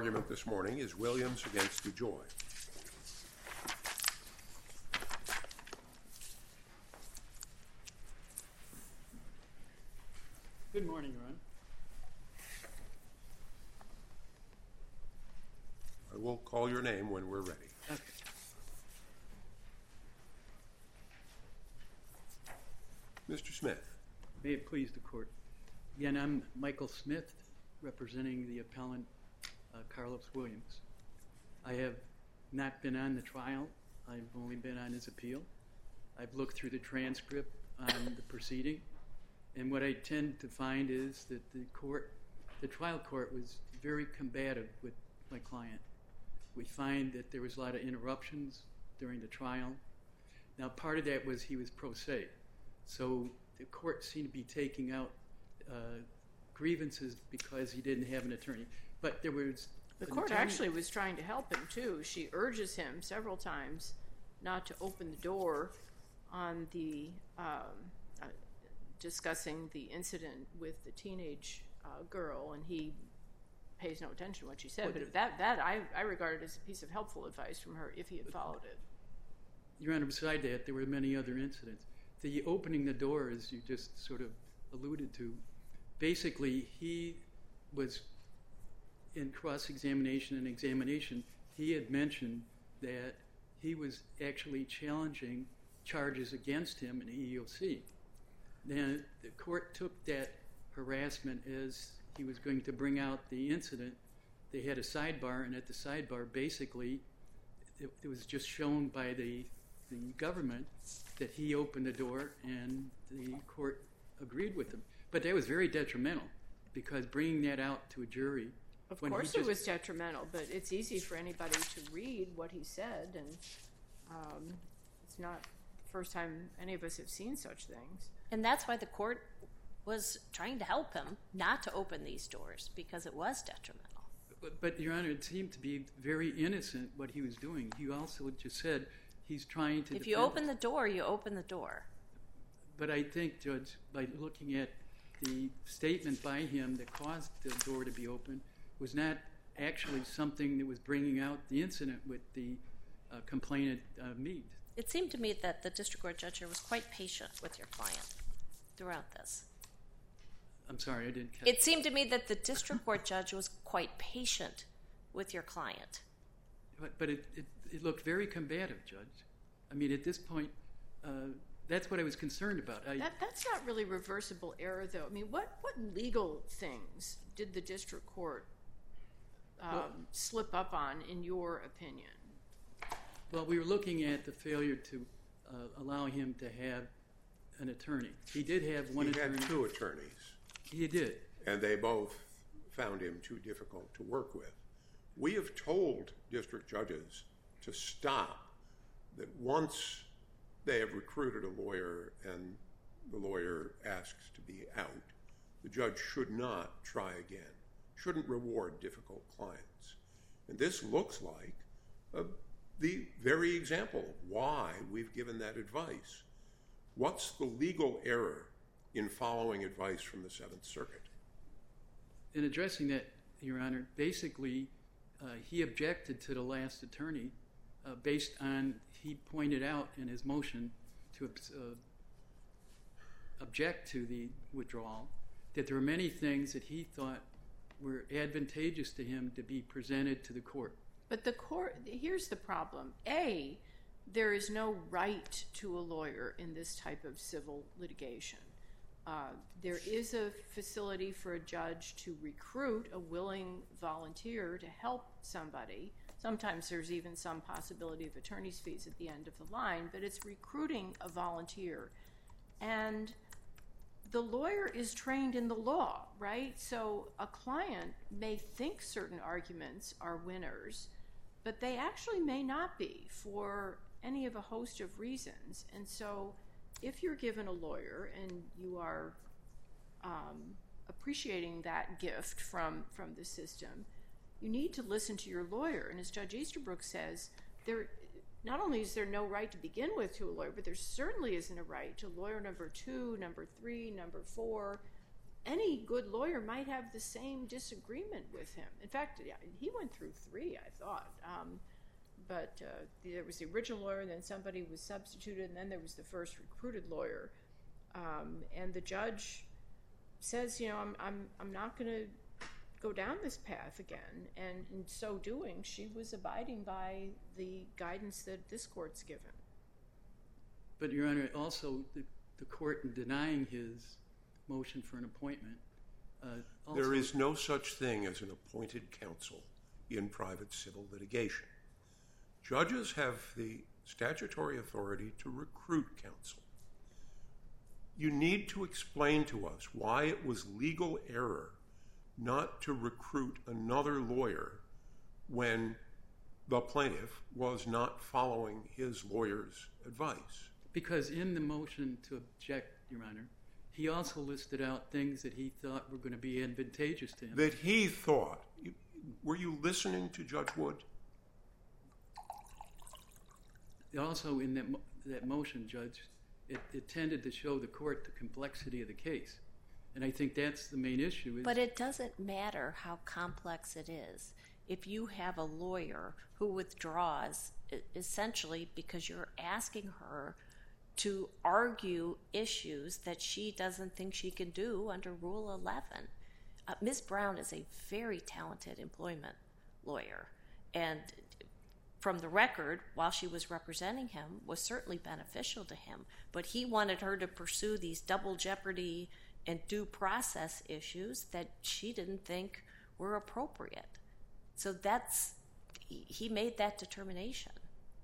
argument this morning is Williams against DeJoy. Good morning, Ron. I will call your name when we're ready. Okay. Mr. Smith. May it please the court. Again, I'm Michael Smith, representing the appellant Carlos Williams. I have not been on the trial. I've only been on his appeal. I've looked through the transcript on the proceeding, and what I tend to find is that the trial court was very combative with my client. We find that there was a lot of interruptions during the trial. Now, part of that was he was pro se, so the court seemed to be taking out grievances because he didn't have an attorney. But there was the court actually was trying to help him too. She urges him several times not to open the door on the discussing the incident with the teenage girl, and he pays no attention to what she said. But that I regard as a piece of helpful advice from her if he had followed it. Your Honor, beside that, there were many other incidents. The opening the door, as you just sort of alluded to, basically he was in cross-examination and examination. He had mentioned that he was actually challenging charges against him in EEOC. Then the court took that harassment as he was going to bring out the incident. They had a sidebar, and at the sidebar, basically, it was just shown by the government that he opened the door, and the court agreed with him. But that was very detrimental, because bringing that out to a jury... Of course it was detrimental, but it's easy for anybody to read what he said, and it's not the first time any of us have seen such things. And that's why the court was trying to help him not to open these doors, because it was detrimental. But Your Honor, it seemed to be very innocent what he was doing. He also just said he's trying to... If you open the door, you open the door. But I think, Judge, by looking at the statement by him that caused the door to be opened, was not actually something that was bringing out the incident with the complainant, Meade. It seemed to me that the district court judge here was quite patient with your client throughout this. I'm sorry, I didn't catch It seemed to me that the district court judge was quite patient with your client. But it looked very combative, Judge. I mean, at this point, that's what I was concerned about. That's not really reversible error, though. I mean, what legal things did the district court slip up on, in your opinion? Well, we were looking at the failure to allow him to have an attorney. He did have one attorney. He had two attorneys. He did. And they both found him too difficult to work with. We have told district judges to stop, that once they have recruited a lawyer and the lawyer asks to be out, the judge should not try again, shouldn't reward difficult clients. And this looks like the very example of why we've given that advice. What's the legal error in following advice from the Seventh Circuit? In addressing that, Your Honor, basically he objected to the last attorney based on, he pointed out in his motion to object to the withdrawal, that there were many things that he thought were advantageous to him to be presented to the court. But the court, here's the problem. A, there is no right to a lawyer in this type of civil litigation. There is a facility for a judge to recruit a willing volunteer to help somebody. Sometimes there's even some possibility of attorney's fees at the end of the line, but it's recruiting a volunteer. And the lawyer is trained in the law, right? So a client may think certain arguments are winners, but they actually may not be for any of a host of reasons. And so if you're given a lawyer and you are appreciating that gift from the system, you need to listen to your lawyer. And as Judge Easterbrook says, not only is there no right to begin with to a lawyer, but there certainly isn't a right to lawyer number 2, number 3, number 4. any good lawyer might have the same disagreement with him. In fact, he went through 3, I thought. But there was the original lawyer, then somebody was substituted, and then there was the first recruited lawyer. And the judge says, I'm not going to go down this path again. And in so doing, she was abiding by the guidance that this court's given. But, Your Honor, also the court, in denying his motion for an appointment, there is no such thing as an appointed counsel in private civil litigation. Judges have the statutory authority to recruit counsel. You need to explain to us why it was legal error not to recruit another lawyer when the plaintiff was not following his lawyer's advice. Because in the motion to object, Your Honor, he also listed out things that he thought were going to be advantageous to him. That he thought. Were you listening to Judge Wood? Also, in that motion, Judge, it tended to show the court the complexity of the case. And I think that's the main issue. But it doesn't matter how complex it is. If you have a lawyer who withdraws, essentially because you're asking her to argue issues that she doesn't think she can do under Rule 11. Ms. Brown is a very talented employment lawyer. And from the record, while she was representing him, was certainly beneficial to him. But he wanted her to pursue these double jeopardy and due process issues that she didn't think were appropriate. So he made that determination.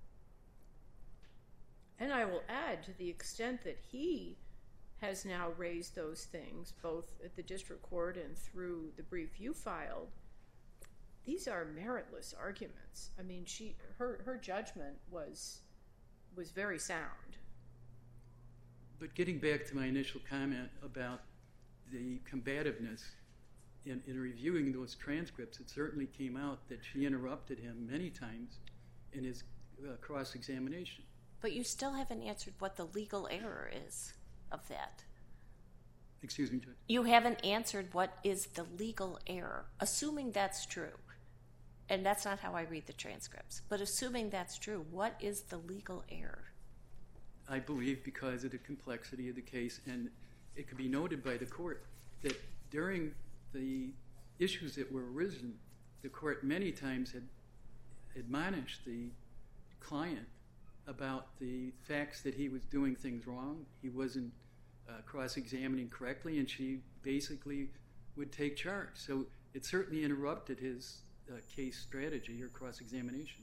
And I will add, to the extent that he has now raised those things, both at the district court and through the brief you filed, these are meritless arguments. I mean, her judgment was very sound. But getting back to my initial comment about the combativeness, in reviewing those transcripts, it certainly came out that she interrupted him many times in his cross-examination. But you still haven't answered what the legal error is of that. Excuse me, Judge? You haven't answered what is the legal error, assuming that's true. And that's not how I read the transcripts. But assuming that's true, what is the legal error? I believe because of the complexity of the case, and it could be noted by the court that during the issues that were arisen, the court many times had admonished the client about the facts that he was doing things wrong. He wasn't cross-examining correctly, and she basically would take charge. So it certainly interrupted his case strategy or cross-examination.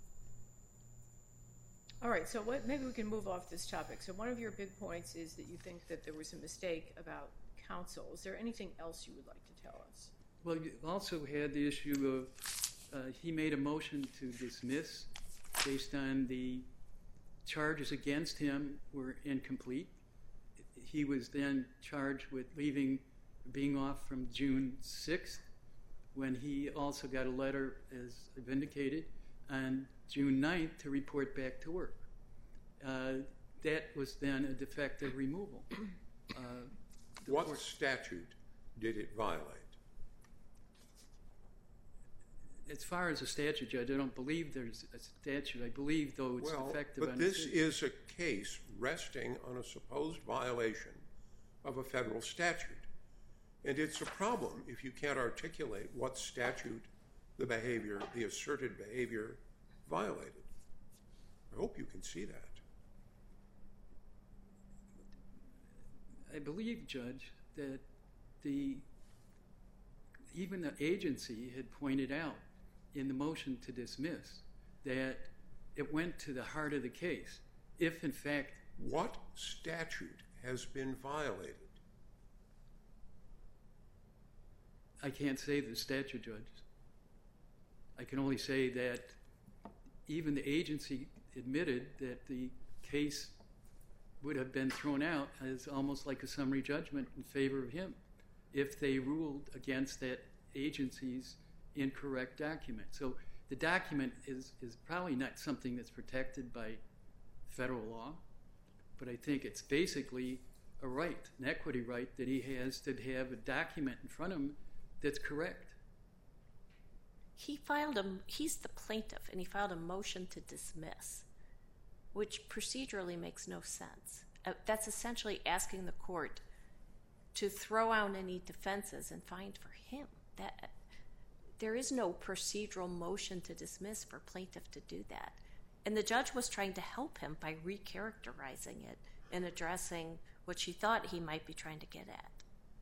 All right, so maybe we can move off this topic. So one of your big points is that you think that there was a mistake about counsel. Is there anything else you would like to tell us? Well, you also had the issue of he made a motion to dismiss based on the charges against him were incomplete. He was then charged with being off from June 6th, when he also got a letter, as I've indicated, on June 9th to report back to work. That was then a defective removal. What statute did it violate? As far as a statute, Judge, I don't believe there's a statute. I believe, though, it's defective. But this is a case resting on a supposed violation of a federal statute. And it's a problem if you can't articulate what statute the asserted behavior violated. I hope you can see that. I believe, Judge, that even the agency had pointed out in the motion to dismiss that it went to the heart of the case. If, in fact... What statute has been violated? I can't say the statute, Judge. I can only say that even the agency admitted that the case would have been thrown out as almost like a summary judgment in favor of him if they ruled against that agency's incorrect document. So the document is probably not something that's protected by federal law, but I think it's basically a right, an equity right, that he has to have a document in front of him that's correct. He's the plaintiff, and he filed a motion to dismiss, which procedurally makes no sense. That's essentially asking the court to throw out any defenses and find for him. There is no procedural motion to dismiss for plaintiff to do that. And the judge was trying to help him by recharacterizing it and addressing what she thought he might be trying to get at.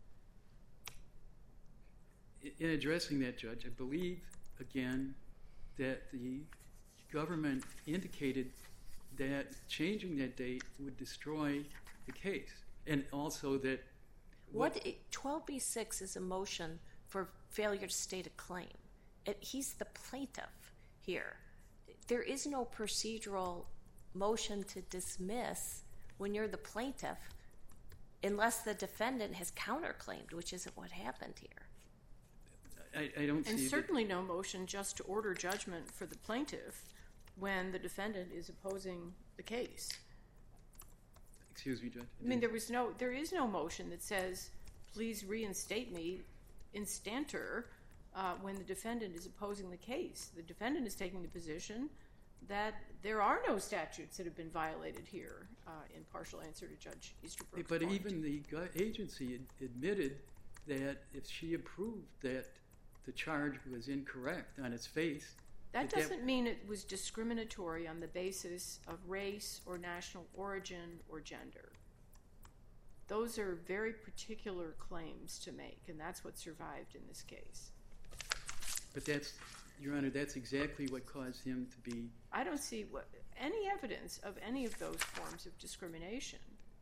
In addressing that, Judge, I believe, again, that the government indicated that changing that date would destroy the case. And also that... 12b-6 is a motion for failure to state a claim. He's the plaintiff here. There is no procedural motion to dismiss when you're the plaintiff unless the defendant has counterclaimed, which isn't what happened here. I don't see... And certainly no motion just to order judgment for the plaintiff when the defendant is opposing the case. Excuse me, Judge. I mean, there is no motion that says, please reinstate me instanter when the defendant is opposing the case. The defendant is taking the position that there are no statutes that have been violated here, in partial answer to Judge Easterbrook's But point. even the agency admitted that if she approved that the charge was incorrect on its face... That doesn't mean it was discriminatory on the basis of race or national origin or gender. Those are very particular claims to make, and that's what survived in this case. But that's, Your Honor, that's exactly what caused him to be... I don't see any evidence of any of those forms of discrimination.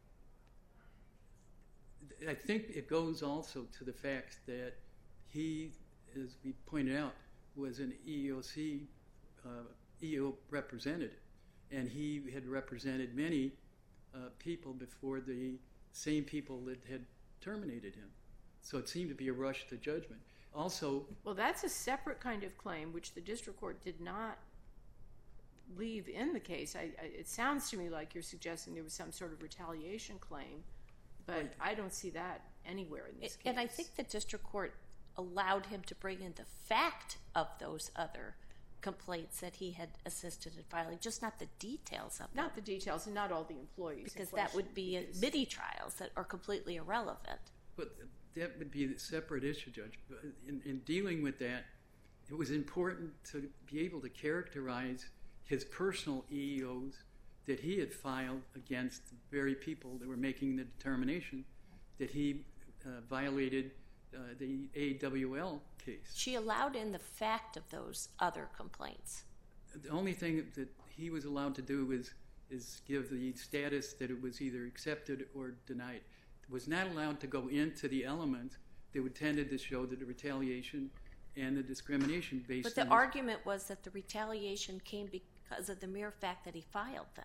I think it goes also to the fact that he, as we pointed out, was an EEOC representative, and he had represented many people before the same people that had terminated him. So it seemed to be a rush to judgment. Also... Well, that's a separate kind of claim, which the district court did not leave in the case. It sounds to me like you're suggesting there was some sort of retaliation claim, but I don't see that anywhere in this case. And I think the district court allowed him to bring in the fact of those other complaints that he had assisted in filing, just not the details of them. Not the details, and not all the employees. Because that would be midi trials that are completely irrelevant. But that would be a separate issue, Judge. In dealing with that, it was important to be able to characterize his personal EEOs that he had filed against the very people that were making the determination that he violated the AWL case. She allowed in the fact of those other complaints. The only thing that he was allowed to do is give the status that it was either accepted or denied. It was not allowed to go into the elements that would tended to show that the retaliation and the discrimination based on... But the argument was that the retaliation came because of the mere fact that he filed them.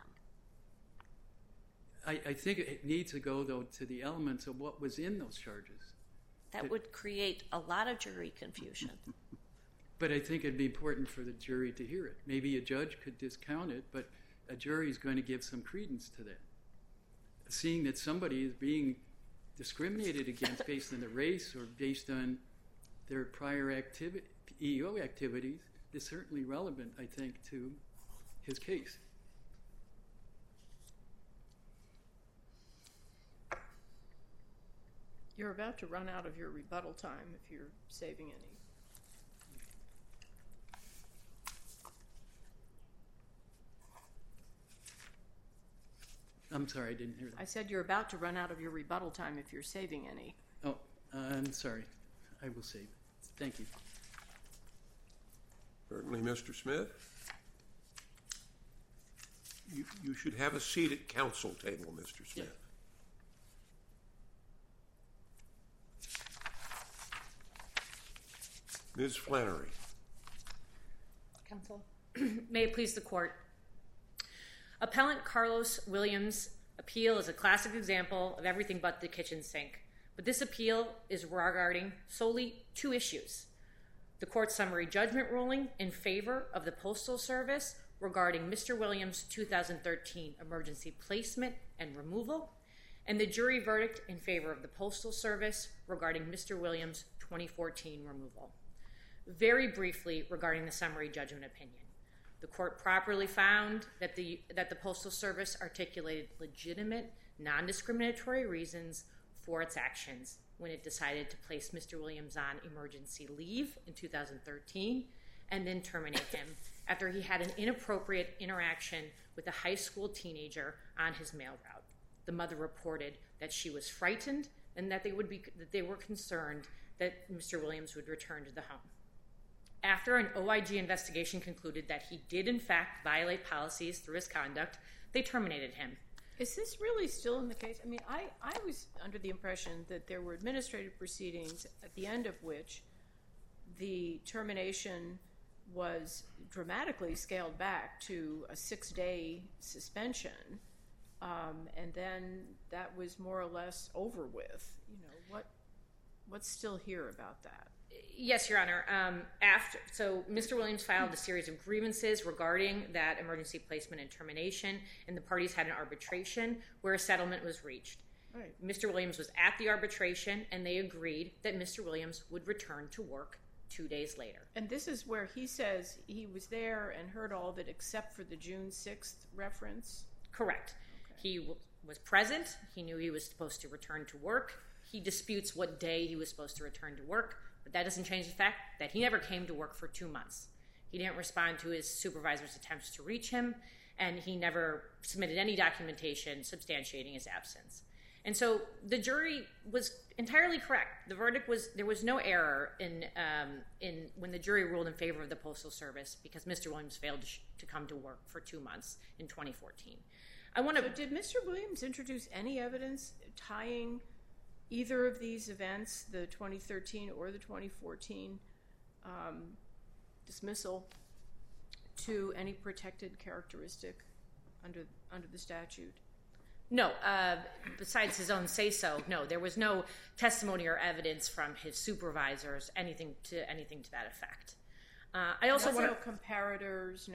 I think it needs to go, though, to the elements of what was in those charges. That would create a lot of jury confusion. But I think it'd be important for the jury to hear it. Maybe a judge could discount it, but a jury is going to give some credence to that. Seeing that somebody is being discriminated against based on their race or based on their prior EEO activities is certainly relevant, I think, to his case. You're about to run out of your rebuttal time if you're saving any. I'm sorry, I didn't hear that. I said you're about to run out of your rebuttal time if you're saving any. Oh, I'm sorry. I will save it. Thank you. Certainly, Mr. Smith. You should have a seat at counsel table, Mr. Smith. Ms. Flannery. Counsel. May it please the court. Appellant Carlos Williams' appeal is a classic example of everything but the kitchen sink. But this appeal is regarding solely two issues. The court's summary judgment ruling in favor of the Postal Service regarding Mr. Williams' 2013 emergency placement and removal, and the jury verdict in favor of the Postal Service regarding Mr. Williams' 2014 removal. Very briefly regarding the summary judgment opinion. The court properly found that the Postal Service articulated legitimate, non-discriminatory reasons for its actions when it decided to place Mr. Williams on emergency leave in 2013 and then terminate him after he had an inappropriate interaction with a high school teenager on his mail route. The mother reported that she was frightened and that they were concerned that Mr. Williams would return to the home. After an OIG investigation concluded that he did in fact violate policies through his conduct, they terminated him. Is this really still in the case? I mean, I was under the impression that there were administrative proceedings at the end of which the termination was dramatically scaled back to a 6-day suspension, and then that was more or less over with. You know, what's still here about that? Yes, Your Honor. So Mr. Williams filed a series of grievances regarding that emergency placement and termination, and the parties had an arbitration where a settlement was reached. Right. Mr. Williams was at the arbitration, and they agreed that Mr. Williams would return to work 2 days later. And this is where he says he was there and heard all of it except for the June 6th reference? Correct. Okay. He was present. He knew he was supposed to return to work. He disputes what day he was supposed to return to work. But that doesn't change the fact that he never came to work for 2 months. He didn't respond to his supervisor's attempts to reach him, and he never submitted any documentation substantiating his absence. And so the jury was entirely correct. The verdict was there was no error in when the jury ruled in favor of the Postal Service because Mr. Williams failed to come to work for 2 months in 2014. So did Mr. Williams introduce any evidence tying either of these events, the 2013 or the 2014 dismissal, to any protected characteristic under the statute? No. Besides his own say-so, no. There was no testimony or evidence from his supervisors, anything to that effect. I also want no comparators,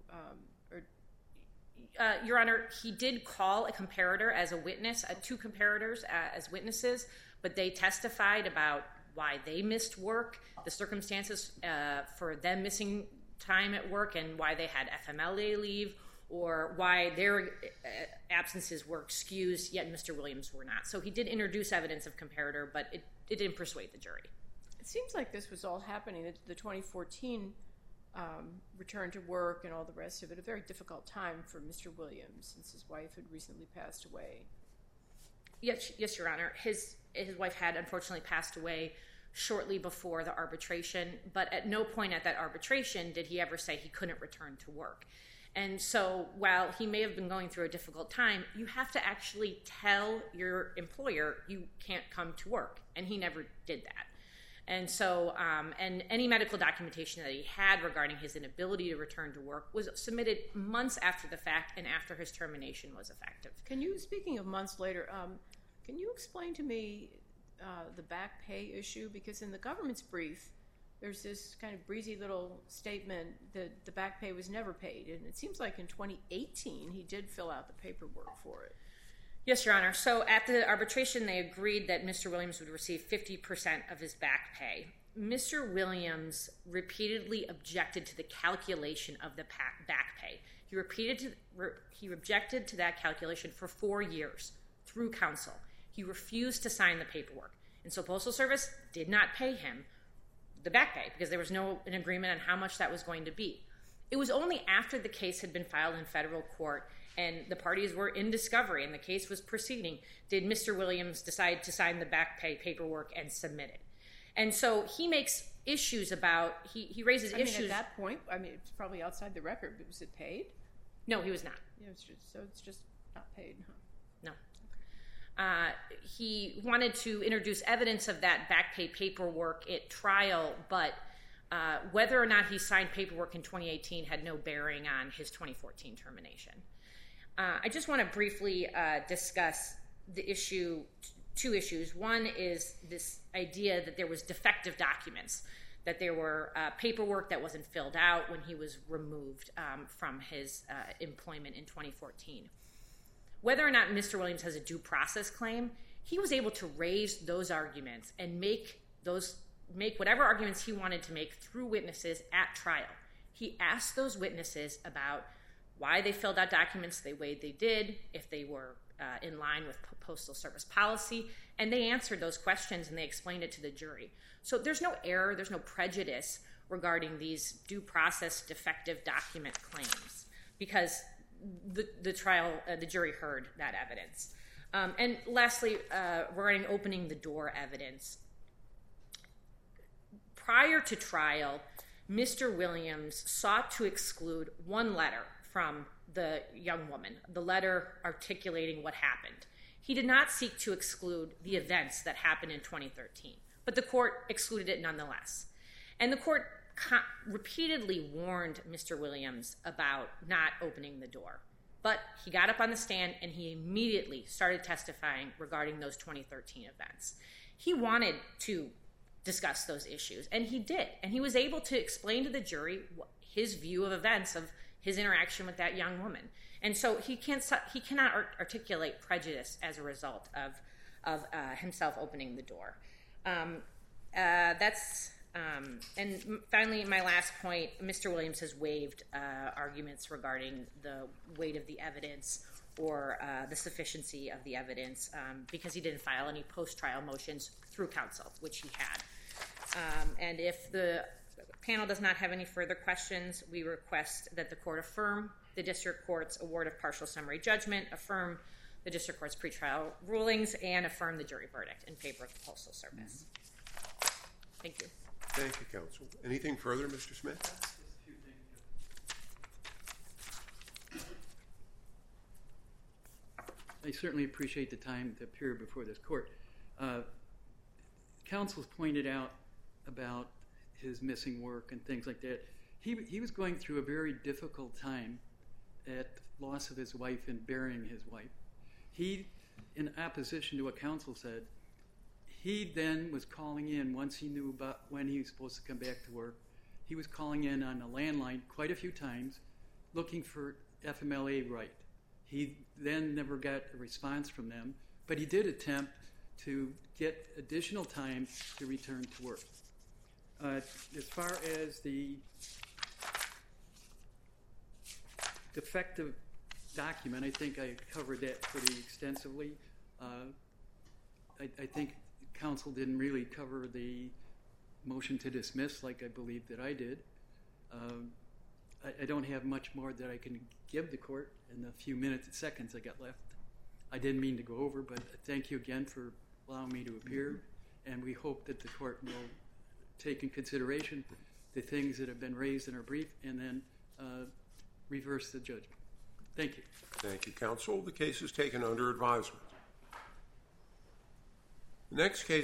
Your Honor, he did call a comparator as a witness, 2 comparators as witnesses, but they testified about why they missed work, the circumstances for them missing time at work, and why they had FMLA leave, or why their absences were excused, yet Mr. Williams were not. So he did introduce evidence of comparator, but it didn't persuade the jury. It seems like this was all happening, the 2014 return to work and all the rest of it, a very difficult time for Mr. Williams since his wife had recently passed away. Yes, Your Honor. His wife had unfortunately passed away shortly before the arbitration, but at no point at that arbitration did he ever say he couldn't return to work. And so while he may have been going through a difficult time, you have to actually tell your employer you can't come to work, and he never did that. And so, and any medical documentation that he had regarding his inability to return to work was submitted months after the fact and after his termination was effective. Speaking of months later, can you explain to me the back pay issue? Because in the government's brief, there's this kind of breezy little statement that the back pay was never paid. And it seems like in 2018, he did fill out the paperwork for it. Yes, Your Honor. So at the arbitration, they agreed that Mr. Williams would receive 50% of his back pay. Mr. Williams repeatedly objected to the calculation of the back pay. He objected to that calculation for 4 years through counsel. He refused to sign the paperwork. And so Postal Service did not pay him the back pay because there was an agreement on how much that was going to be. It was only after the case had been filed in federal court and the parties were in discovery and the case was proceeding, did Mr. Williams decide to sign the back pay paperwork and submit it. And so he makes issues about, he raises issues. At that point, it's probably outside the record, but was it paid? No, he was not. Yeah, it's just not paid, huh? No. He wanted to introduce evidence of that back pay paperwork at trial, but whether or not he signed paperwork in 2018 had no bearing on his 2014 termination. I just want to briefly discuss the issue, 2 issues. One is this idea that there was defective documents, that there were paperwork that wasn't filled out when he was removed from his employment in 2014. whether or not Mr. Williams has a due process claim, he was able to raise those arguments and make whatever arguments he wanted to make through witnesses at trial. He asked those witnesses about why they filled out documents the way they did, if they were in line with Postal Service policy, and they answered those questions and they explained it to the jury. So there's no error, there's no prejudice regarding these due process defective document claims because the jury heard that evidence. And lastly, regarding opening the door evidence, prior to trial, Mr. Williams sought to exclude one letter from the young woman, the letter articulating what happened. He did not seek to exclude the events that happened in 2013, but the court excluded it nonetheless. And the court repeatedly warned Mr. Williams about not opening the door. But he got up on the stand and he immediately started testifying regarding those 2013 events. He wanted to discuss those issues, and he did. And he was able to explain to the jury his view of events, of his interaction with that young woman. And so he cannot articulate prejudice as a result of himself opening the door. And finally, my last point, Mr. Williams has waived arguments regarding the weight of the evidence or the sufficiency of the evidence because he didn't file any post-trial motions through counsel, which he had. And if the panel does not have any further questions, we request that the court affirm the district court's award of partial summary judgment, affirm the district court's pretrial rulings, and affirm the jury verdict in favor of the Postal Service. Thank you. Thank you, counsel. Anything further, Mr. Smith? I certainly appreciate the time to appear before this court. Counsel's pointed out about his missing work and things like that. He was going through a very difficult time at the loss of his wife and burying his wife. He, in opposition to what counsel said, he then was calling in once he knew about when he was supposed to come back to work. He was calling in on a landline quite a few times looking for FMLA right. He then never got a response from them, but he did attempt to get additional time to return to work. As far as the defective document, I think I covered that pretty extensively. I think counsel didn't really cover the motion to dismiss like I believe that I did. I don't have much more that I can give the court in the few minutes and seconds I got left. I didn't mean to go over, but thank you again for allowing me to appear, and we hope that the court will take in consideration the things that have been raised in our brief and then reverse the judgment. Thank you. Thank you, counsel. The case is taken under advisement. The next case